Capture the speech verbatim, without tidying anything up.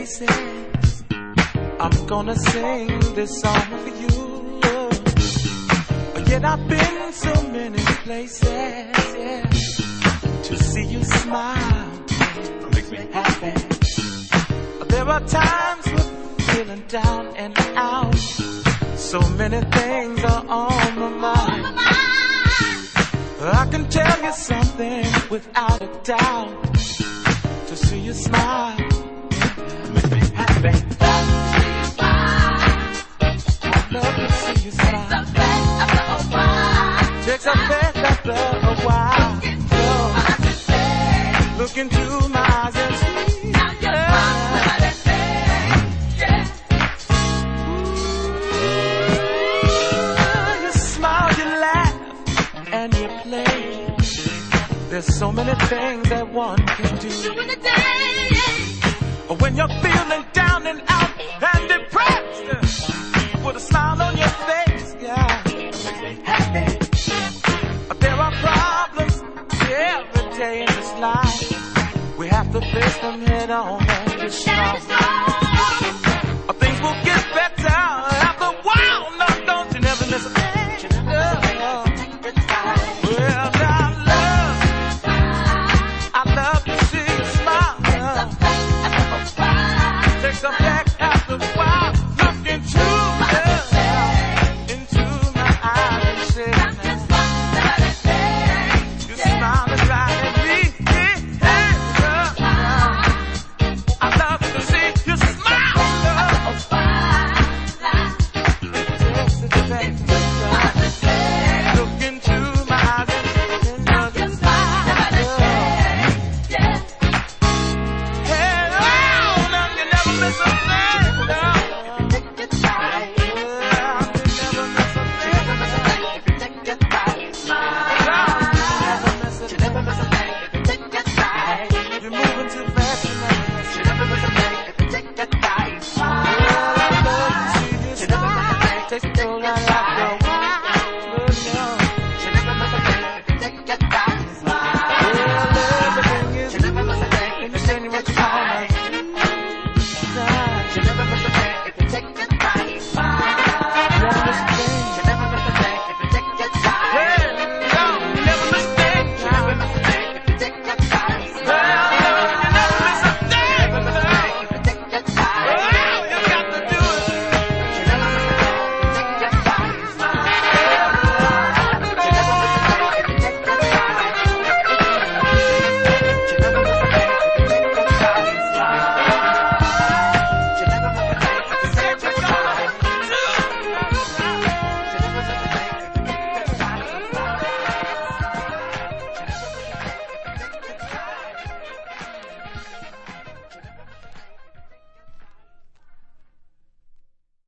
places. I'm gonna sing this song for you. Yet I've been so many places, yeah, to see you smile makes me happy. There are times when feeling down and out. So many things are on my mind. I can tell you something without a doubt. To see you smile makes me happy. I love to see you smile. Takes a faith after a while. So, look into my eyes and see. You smile, you laugh, and you play. There's so many things that one can do. When you're feeling down and out and depressed, with a smile on your face, yeah, makes me happy. There are problems every day in this life. We have to face them head on and get strong. Things will get better after a while. No, don't you never miss a thing. Well, I love, I love to see you smile. Take some back after a while. Look into me, into my eyes and say, you smile and right at me. I love to see you smile. Look into my eyes and look and smile. Hey, oh, no, you never miss a thing. No. Yeah, you never miss a thing. Never miss a thing. You're moving too fast.